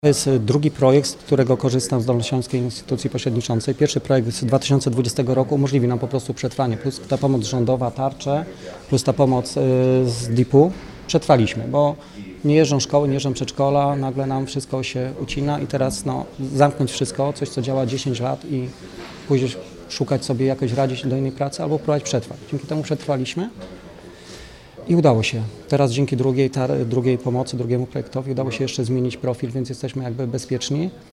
To jest drugi projekt, z którego korzystam z Dolnośląskiej Instytucji Pośredniczącej. Pierwszy projekt z 2020 roku umożliwi nam po prostu przetrwanie, plus ta pomoc rządowa, tarcze, plus ta pomoc z DIP-u. Przetrwaliśmy, bo nie jeżdżą szkoły, nie jeżdżą przedszkola, nagle nam wszystko się ucina i teraz zamknąć wszystko, coś co działa 10 lat i później szukać sobie jakoś radzić do innej pracy albo próbować przetrwać. Dzięki temu przetrwaliśmy. I udało się. Teraz dzięki drugiej pomocy, drugiemu projektowi udało się jeszcze zmienić profil, więc jesteśmy jakby bezpieczni.